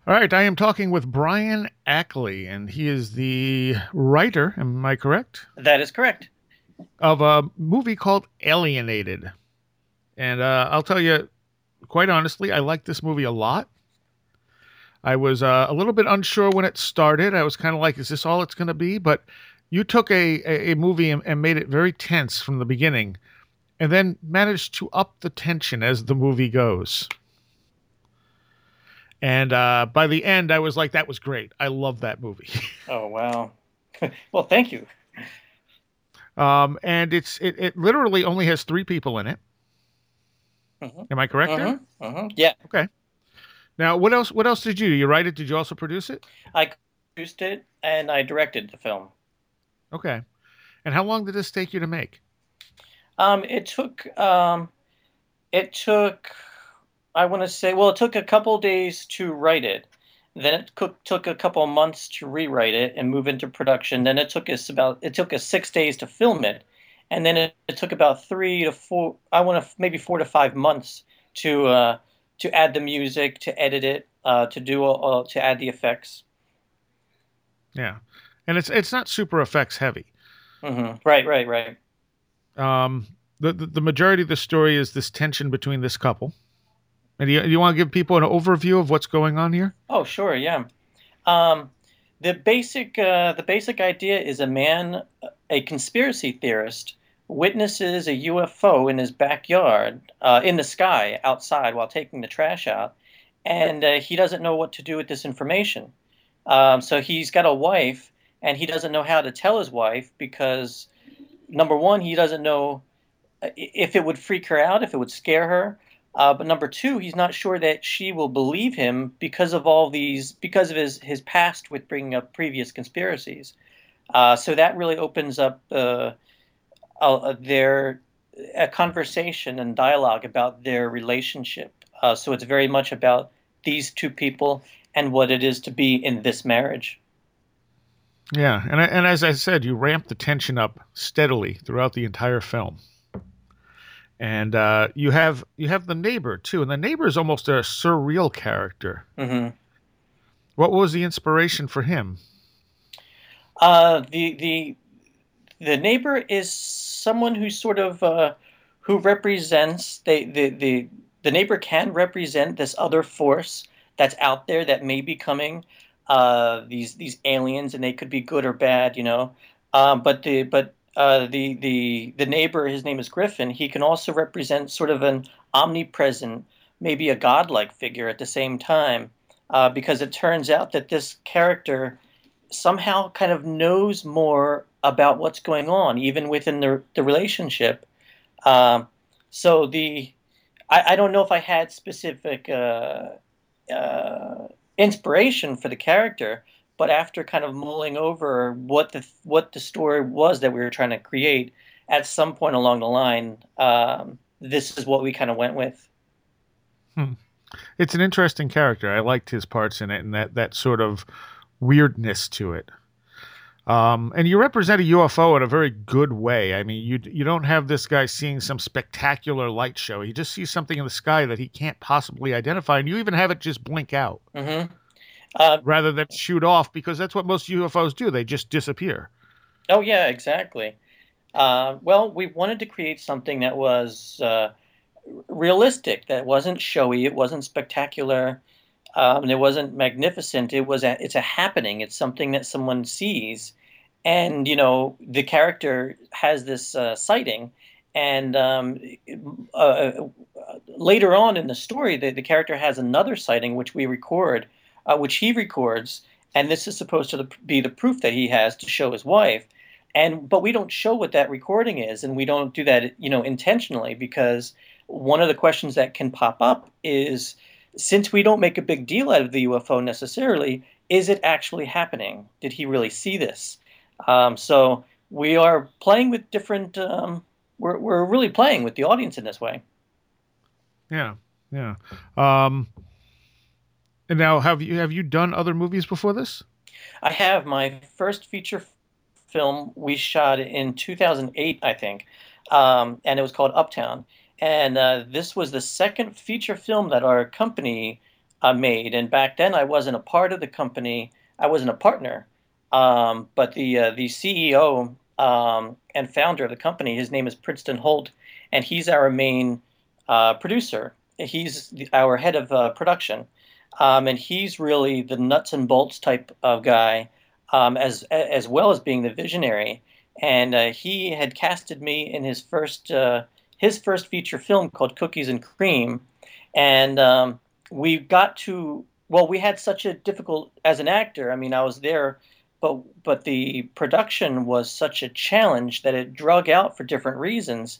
All right, I am talking with Brian Ackley, and he is the writer, am I correct, That is correct. of a movie called Alienated. And I'll tell you, quite honestly, I like this movie a lot. I was a little bit unsure when it started. I was kind of like, is this all it's going to be? But you took a movie and made it very tense from the beginning, and then managed to up the tension as the movie goes. And by the end, I was like, that was great. I love that movie. Oh, wow. Well, thank you. And it literally only has three people in it. hmm Am I correct there? Yeah, Okay. Now, what else did you do? You write it? Did you also produce it? I produced it and I directed the film. Okay. And how long did this take you to make? Um, it took um, it took I want to say, well, it took a couple days to write it. Then took a couple months to rewrite it and move into production. Then it took us 6 days to film it, and then it took about 3 to 4. I want to maybe 4 to 5 months to add the music, to edit it, to add the effects. Yeah. And it's not super effects heavy. Right, right, right. Um, the majority of the story is this tension between this couple. And do you want to give people an overview of what's going on here? Oh, sure, yeah. Um, the basic idea is a conspiracy theorist, witnesses a UFO in his backyard, in the sky outside while taking the trash out, and he doesn't know what to do with this information. So he's got a wife, and he doesn't know how to tell his wife because number one, he doesn't know if it would freak her out, if it would scare her. But number two, he's not sure that she will believe him because of his past with bringing up previous conspiracies. So that really opens up their a conversation and dialogue about their relationship. So it's very much about these two people and what it is to be in this marriage. Yeah. And as I said, you ramp the tension up steadily throughout the entire film. And you have the neighbor too, and the neighbor is almost a surreal character. hmm What was the inspiration for him? The neighbor is someone who sort of who represents the neighbor can represent this other force that's out there that may be coming, these aliens, and they could be good or bad, but the neighbor, his name is Griffin. He can also represent sort of an omnipresent, maybe a godlike figure at the same time, because it turns out that this character somehow kind of knows more about what's going on, even within the relationship. Um, so I don't know if I had specific uh, inspiration for the character, but after kind of mulling over what the story was that we were trying to create, at some point along the line, this is what we kind of went with. Hmm. It's an interesting character. I liked his parts in it and that sort of weirdness to it. And you represent a UFO in a very good way. I mean, you don't have this guy seeing some spectacular light show. He just sees something in the sky that he can't possibly identify, and you even have it just blink out hmm Uh, rather than shoot off because that's what most UFOs do. They just disappear. oh yeah, exactly. Well, we wanted to create something that was realistic, that wasn't showy, it wasn't spectacular, and it wasn't magnificent. It's a happening. It's something that someone sees, and the character has this sighting, and uh, uh, later on in the story, the character has another sighting, which he records, and this is supposed to be the proof that he has to show his wife. And but we don't show what that recording is, and we don't do that, intentionally, because one of the questions that can pop up is, since we don't make a big deal out of the UFO necessarily, is it actually happening? Did he really see this? So we are playing with different. We're really playing with the audience in this way. Yeah, yeah. Um, and now, have you done other movies before this? I have my first feature film we shot in 2008, I think, and it was called Uptown. And this was the second feature film that our company made. And back then, I wasn't a part of the company. I wasn't a partner. But the CEO and founder of the company, his name is Princeton Holt, and he's our main producer. He's our head of production, and he's really the nuts and bolts type of guy, as well as being the visionary. And he had casted me in his first feature film called Cookies and Cream, and we got to well, we had such a difficult as an actor. I mean, I was there, but the production was such a challenge that it drug out for different reasons.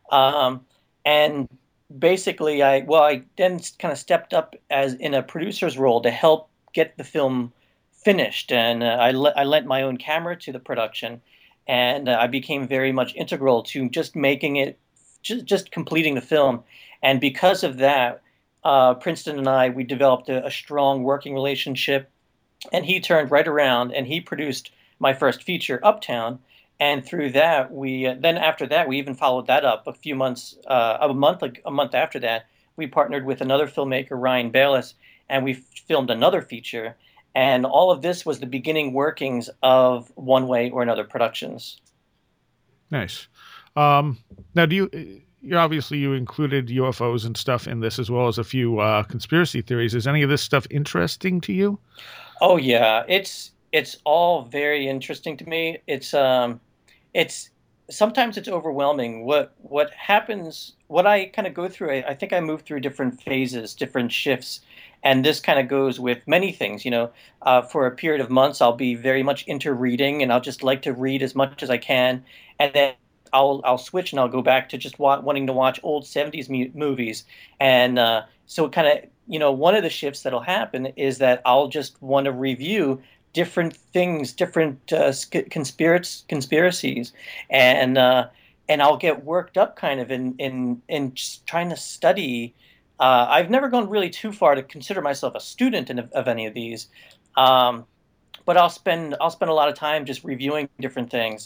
And basically, I then kind of stepped up as in a producer's role to help get the film finished, and I lent my own camera to the production, and I became very much integral to just making it, just completing the film, and because of that, Princeton and we developed a strong working relationship, and he turned right around and he produced my first feature, Uptown. And through that, we then after that we even followed that up a few months, a month after that, we partnered with another filmmaker, Ryan Bayless, and we filmed another feature. And all of this was the beginning workings of One Way or Another Productions. Nice. Now, you obviously you included UFOs and stuff in this as well as a few conspiracy theories. Is any of this stuff interesting to you? Oh yeah, it's all very interesting to me. It's sometimes it's overwhelming what happens, what I kind of go through. I think I move through different phases, different shifts, and this kind of goes with many things. For a period of months, I'll be very much into reading, and I'll just like to read as much as I can, and then I'll switch and I'll go back to just wanting to watch old '70s movies, and so kind of one of the shifts that'll happen is that I'll just want to review different things, different conspiracies, and I'll get worked up kind of in just trying to study. I've never gone really too far to consider myself a student of any of these, um, but I'll spend a lot of time just reviewing different things,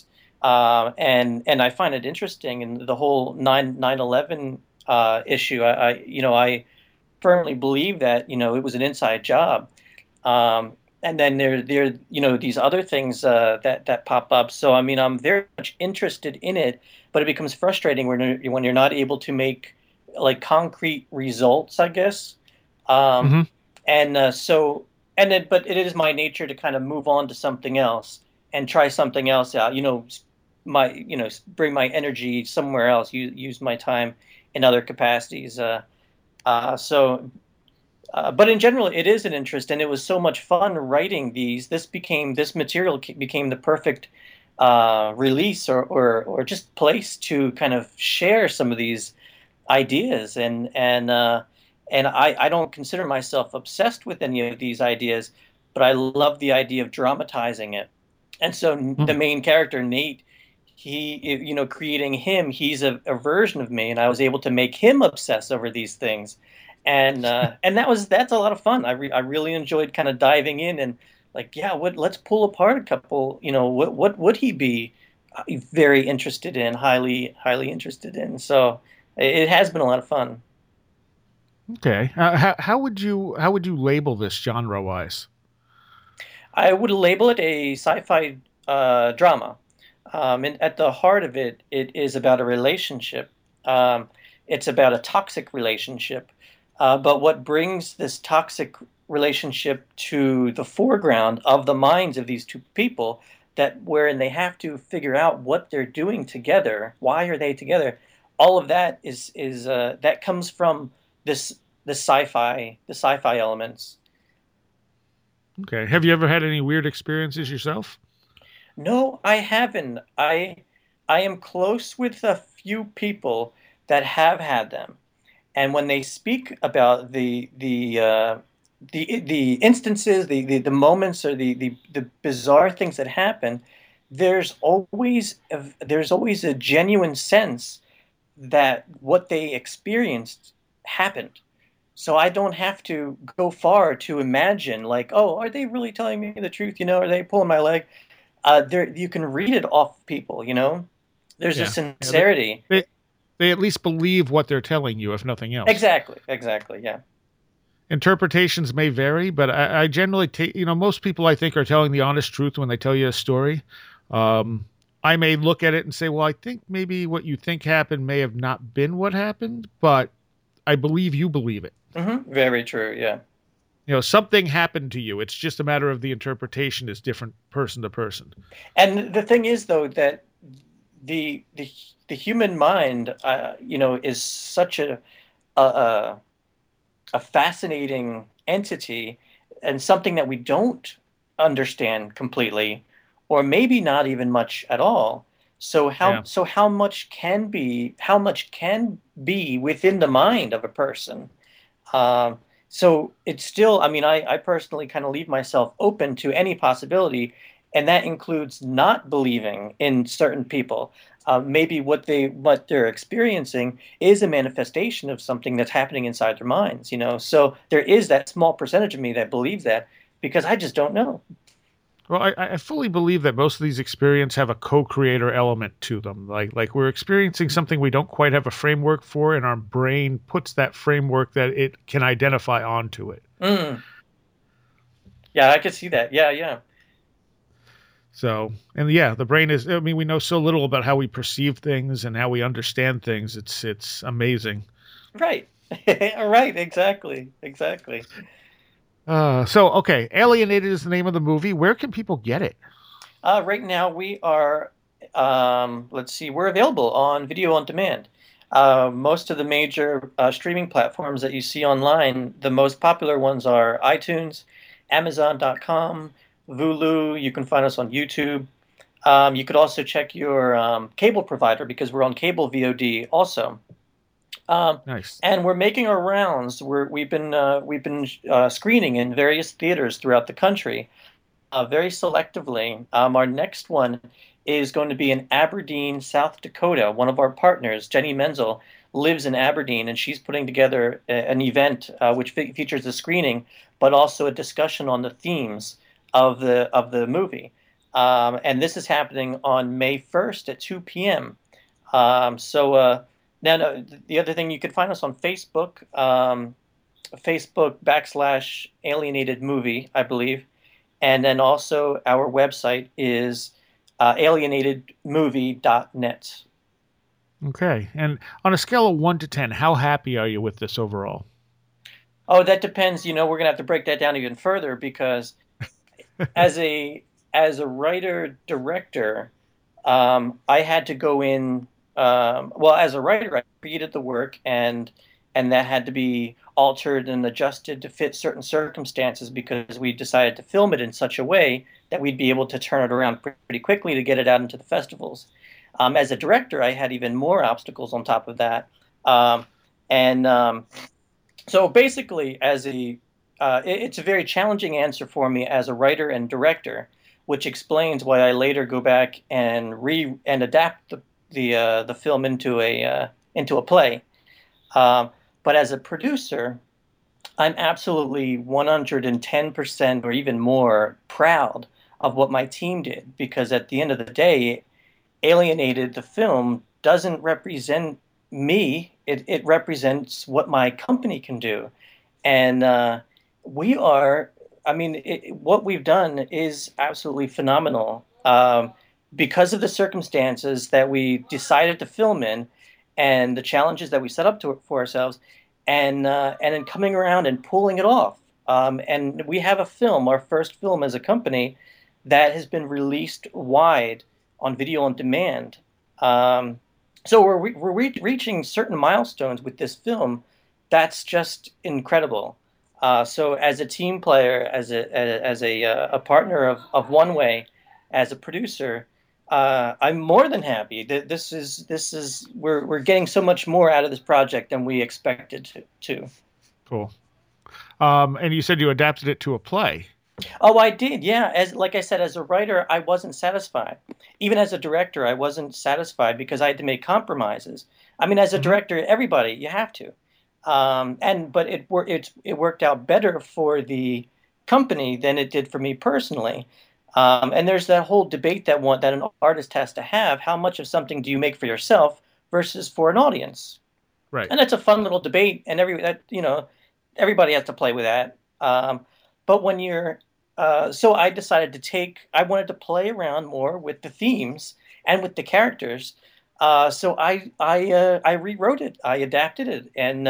and I find it interesting. And the whole 9/11 issue, I firmly believe that it was an inside job. And then there these other things that pop up. So I mean, I'm very much interested in it, but it becomes frustrating when you're not able to make like concrete results, I guess. Um, Hmm. and so and then, but it is my nature to kind of move on to something else and try something else out. Bring my energy somewhere else. Use my time in other capacities. So but in general, it is an interest, and it was so much fun writing these. This material became the perfect release or just place to kind of share some of these ideas. And I don't consider myself obsessed with any of these ideas, but I love the idea of dramatizing it. And so the main character, Nate, creating him, he's a version of me, and I was able to make him obsess over these things, and that's a lot of fun. I really enjoyed kind of diving in and like, yeah, let's pull apart a couple. What would he be very interested in, highly interested in? So it has been a lot of fun. Okay. How would you label this genre wise? I would label it a sci-fi drama. And at the heart of it, it is about a relationship. Um, it's about a toxic relationship. But what brings this toxic relationship to the foreground of the minds of these two people, that wherein they have to figure out what they're doing together, why are they together? All of that is that comes from this the sci-fi elements. Okay. Have you ever had any weird experiences yourself? No, I haven't. I am close with a few people that have had them, and when they speak about the instances, the moments, or the bizarre things that happen, there's always a genuine sense that what they experienced happened. So I don't have to go far to imagine, like, oh, are they really telling me the truth? Are they pulling my leg? There you can read it off people. There's a Yeah. Yeah. sincerity. They, they at least believe what they're telling you, if nothing else. Exactly, yeah. Interpretations may vary, but I generally take, most people I think are telling the honest truth when they tell you a story. Um, I may look at it and say, well, I think maybe what you think happened may have not been what happened, but I believe you believe it. Very true. Yeah. Something happened to you. It's just a matter of the interpretation is different person to person. And the thing is, though, that the the the human mind, is such a a fascinating entity and something that we don't understand completely, or maybe not even much at all. Yeah. So how much can be within the mind of a person? Um, so it's still, I mean, I personally kind of leave myself open to any possibility, and that includes not believing in certain people. Maybe what they're experiencing is a manifestation of something that's happening inside their minds, you know. So there is that small percentage of me that believes that because I just don't know. Well, I fully believe that most of these experiences have a co-creator element to them. Like we're experiencing something we don't quite have a framework for, and our brain puts that framework that it can identify onto it. Mm, yeah, I could see that. Yeah, yeah. So, and yeah, the brain is. I mean, we know so little about how we perceive things and how we understand things. It's amazing. Right. Right, exactly. Exactly. So okay, Alienated is the name of the movie. Where can people get it? Right now we are, let's see, we're available on video on demand. Most of the major streaming platforms that you see online, the most popular ones are iTunes, Amazon.com, Vulu. You can find us on YouTube. You could also check your cable provider because we're on cable VOD also. Um, Nice. and we're making our rounds. We've been screening in various theaters throughout the country very selectively. Our next one is going to be in Aberdeen, South Dakota. One of our partners, Jenny Menzel, lives in Aberdeen, and she's putting together an event which features a screening, but also a discussion on the themes of the movie. And this is happening on May 1st at 2 p.m. Now, no, the other thing, you can find us on Facebook, Facebook /alienated movie, I believe. And then also our website is alienatedmovie.net. Okay. And on a scale of 1 to 10, how happy are you with this overall? Oh, that depends. You know, we're gonna have to break that down even further because as a as a writer director, I had to go in. Well, as a writer, I created the work, and that had to be altered and adjusted to fit certain circumstances because we decided to film it in such a way that we'd be able to turn it around pretty quickly to get it out into the festivals. As a director, I had even more obstacles on top of that. Um, and So basically, it's a very challenging answer for me as a writer and director, which explains why I later go back and adapt the film into a play. Um, but as a producer, I'm absolutely 110% or even more proud of what my team did because at the end of the day, Alienated, the film, doesn't represent me. It represents what my company can do. And we are, I mean, what we've done is absolutely phenomenal. Because of the circumstances that we decided to film in and the challenges that we set up for ourselves, and in coming around and pulling it off. And we have a film, our first film as a company, that has been released wide on video on demand. Um, so reaching certain milestones with this film that's just incredible. So as a team player, a partner of One Way, as a producer, I'm more than happy. This is we're getting so much more out of this project than we expected to. Cool. And you said you adapted it to a play. Oh, I did. Yeah. As like I said, as a writer, I wasn't satisfied. Even as a director, I wasn't satisfied because I had to make compromises. I mean, as a Hmm. director, everybody you have to. And but it worked out better for the company than it did for me personally. And there's that whole debate that an artist has to have. How much of something do you make for yourself versus for an audience? Right. And that's a fun little debate. And every that you know everybody has to play with that. But when you're so I decided I wanted to play around more with the themes and with the characters. So I rewrote it, I adapted it, and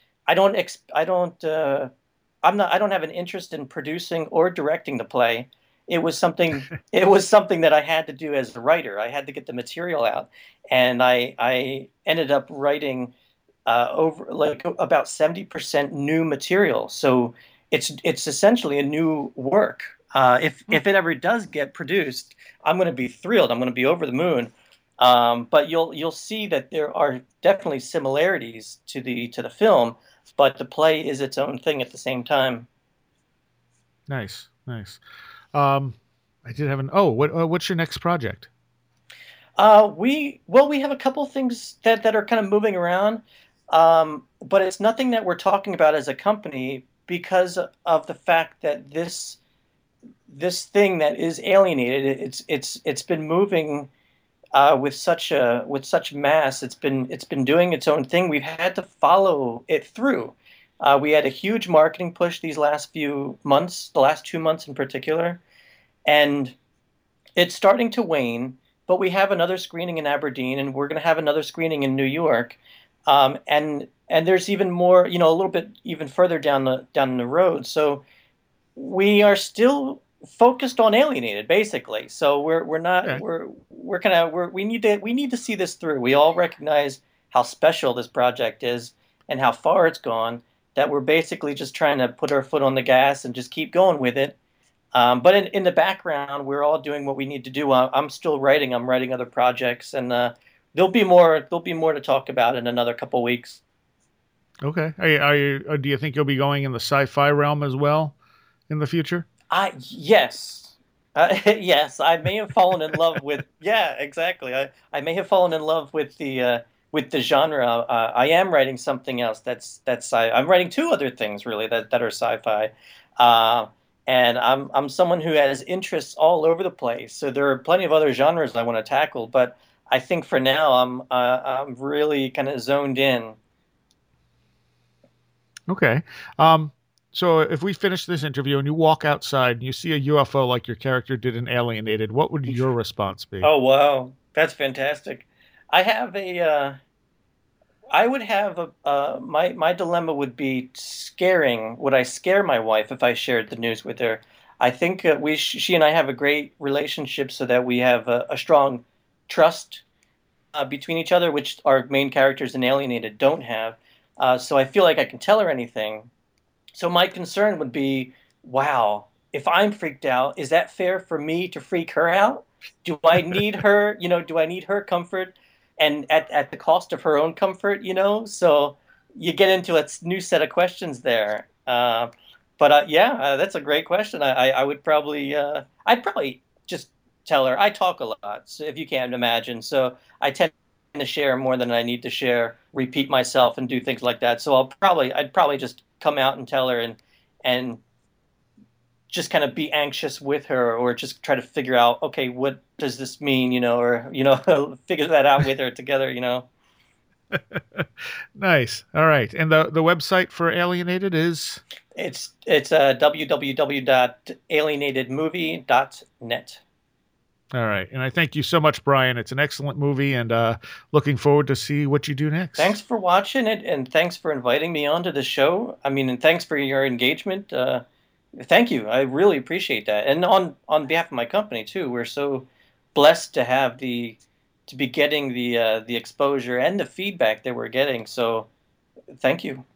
I don't have an interest in producing or directing the play. It was something that I had to do as a writer. I had to get the material out, and I ended up writing over like about 70% new material. So it's essentially a new work. Hmm. If it ever does get produced, I'm going to be thrilled. I'm going to be over the moon. But you'll see that there are definitely similarities to the film, but the play is its own thing at the same time. Nice, nice. Um, I did have an. Oh, what's your next project? We have a couple things that are kind of moving around, but it's nothing that we're talking about as a company because of the fact that this thing that is alienated, it's been moving with such mass. It's been doing its own thing. We've had to follow it through. We had a huge marketing push these last few months, the last 2 months in particular, and it's starting to wane, but we have another screening in Aberdeen, and we're going to have another screening in New York, and there's even more, a little bit even further down the road. So we are still focused on Alienated, basically. So we're not Okay. we're kind of we need to see this through. We all recognize how special this project is and how far it's gone. That we're basically just trying to put our foot on the gas and just keep going with it. But in the background, we're all doing what we need to do. I'm still writing. I'm writing other projects, and there'll be more. There'll be more to talk about in another couple weeks. Okay. Do you think you'll be going in the sci-fi realm as well in the future? Yes, yes. I may have fallen in love with. Yeah, exactly. I may have fallen in love with the genre. I am writing something else that's sci. I'm writing two other things really that are sci-fi. Uh, and I'm someone who has interests all over the place. So there are plenty of other genres I want to tackle, but I think for now I'm really kind of zoned in. Okay. Um, so if we finish this interview and you walk outside and you see a UFO like your character did in Alienated, what would your response be? Oh wow, that's fantastic. I have a I would have my dilemma would be scaring. Would I scare my wife if I shared the news with her? I think she and I have a great relationship, so that we have a strong trust between each other, which our main characters in Alienated don't have. So I feel like I can tell her anything. So my concern would be, wow, if I'm freaked out, is that fair for me to freak her out? Do I need her, do I need her comfort and at the cost of her own comfort, So you get into a new set of questions there. But yeah, that's a great question. I would probably, I'd probably just tell her. I talk a lot, so if you can imagine. So I tend to share more than I need to share, repeat myself, and do things like that. So I'd probably just come out and tell her and just kind of be anxious with her, or just try to figure out, okay, what does this mean, or figure that out with her together. Nice. All right. And the website for Alienated is. It's www.alienatedmovie.net. All right. And I thank you so much, Brian. It's an excellent movie, and looking forward to see what you do next. Thanks for watching it, and thanks for inviting me onto the show. I mean, and thanks for your engagement. Thank you. I really appreciate that. And on behalf of my company too, we're so blessed to have to be getting the exposure and the feedback that we're getting. So thank you.